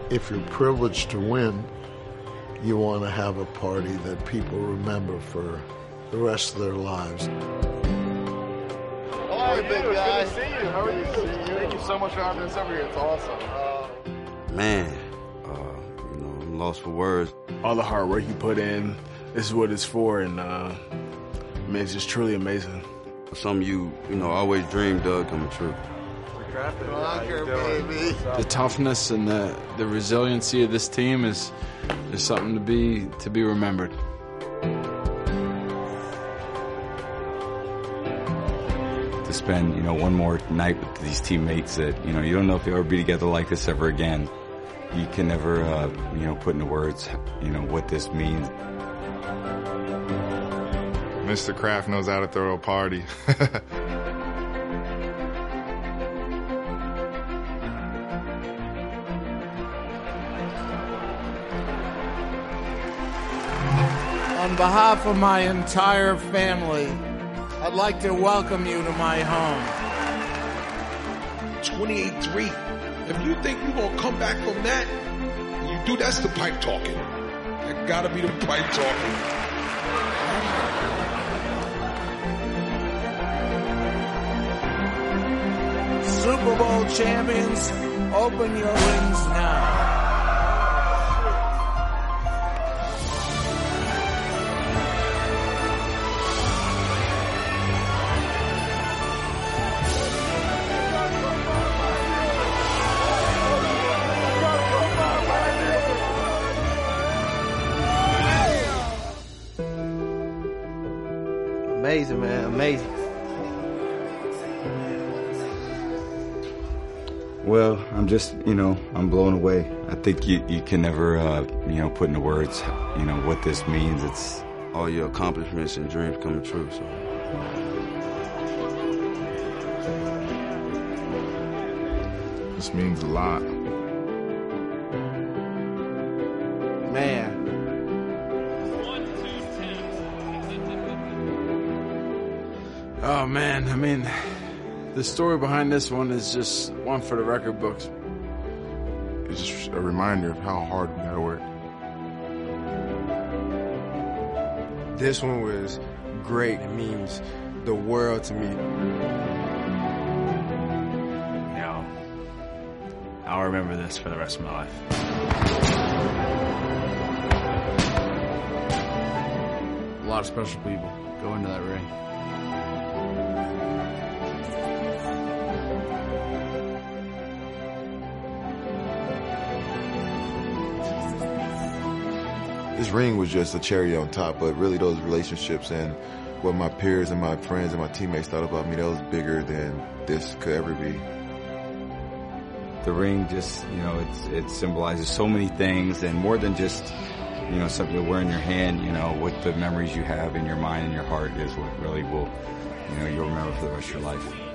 if you're privileged to win, you want to have a party that people remember for the rest of their lives. Hi, big guy. Good to see you. How are you? Thank you so much for having us over here. It's awesome. Man, I'm lost for words. All the hard work you put in, this is what it's for, and it's just truly amazing. Something you always dreamed of coming true. The toughness and the resiliency of this team is something to be remembered. To spend, one more night with these teammates that, you don't know if you'll ever be together like this ever again. You can never, put into words, what this means. Mr. Kraft knows how to throw a party. On behalf of my entire family, I'd like to welcome you to my home. 28-3. If you think you're going to come back from that, that's the pipe talking. That got to be the pipe talking. Super Bowl champions, open your rings now. Amazing, man, amazing. Well, I'm just, I'm blown away. I think you can never, put into words, what this means. It's all your accomplishments and dreams coming true, so. This means a lot. Man. Oh, man, the story behind this one is just one for the record books. It's just a reminder of how hard we gotta work. This one was great. It means the world to me. I'll remember this for the rest of my life. A lot of special people go into that ring. This ring was just a cherry on top, but really those relationships and what my peers and my friends and my teammates thought about me, that was bigger than this could ever be. The ring just, it symbolizes so many things, and more than just, something to wear in your hand, what the memories you have in your mind and your heart is what really will, you'll remember for the rest of your life.